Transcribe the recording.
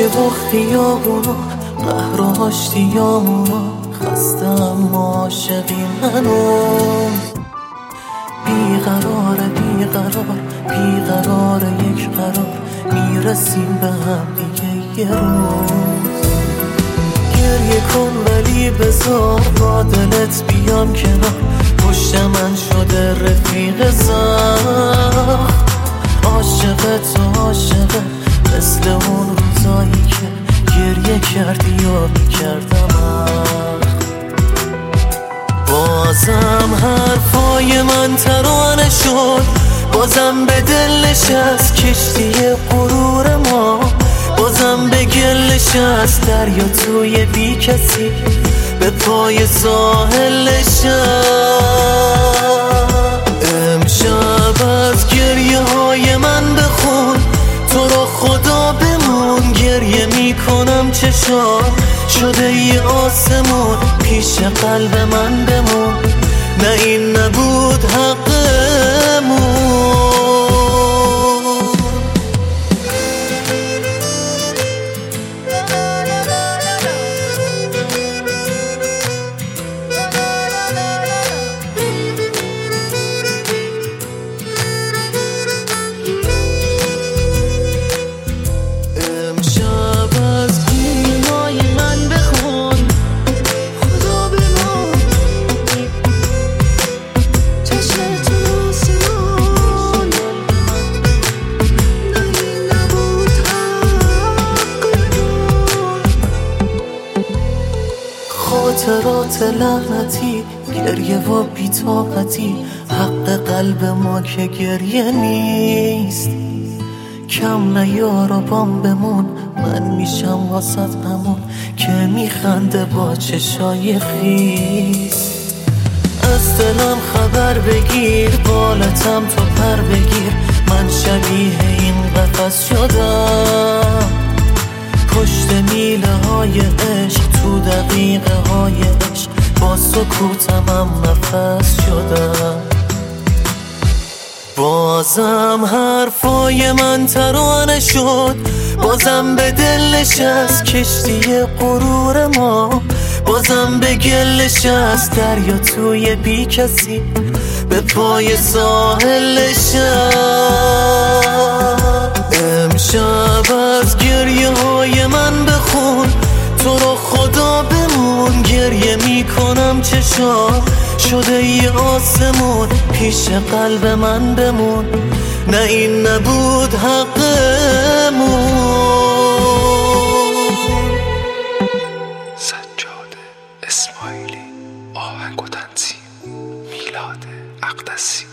و خیابونا قهر و آشتیامونا خستم عاشقی منو بیقراره بیقراره یک قرار میرسیم به هم دیگه یه روز گریه کن ولی بذار با دلت بیام کنار پشت من شده رفیق زخم عاشقت و عاشقت مثل اون روزایی که گریه کردی یا میکردم بازم حرفای من ترانه شد بازم به دل نشست کشتی غرور ما بازم به گل نشست دریا توی بی کسی به پای ساحل نشست امشب از گریه های من بخون تو رو خدا بمون گریه میکنم چشام شده ی آسمون پیش قلب من بمون نه این نبود حقمون خاطرات لعنتی گریه و بی‌طاقتی حق قلب ما که گریه نیست کم نیار و بام بمون من میشم واسط همون که میخنده با چشای خیس از دلم خبر بگیر بالتم تو پر بگیر من شبیه این قفس شدم پشت میله های عشق تو دقیقه های عشق با سکوتم نفس شدم بازم حرفای من ترانه شد بازم به دل نشست کشتی غرور ما بازم به گل نشست دریا توی بی کسی به پای ساحل نشست امشب از گریه های من بخون تو رو خدا بمون گریه میکنم چشام شده ی آسمون پیش قلب من بمون نه این نبود حقمون سجاده اسماعیلی آهنگ و تنظیم میلاد اقدسی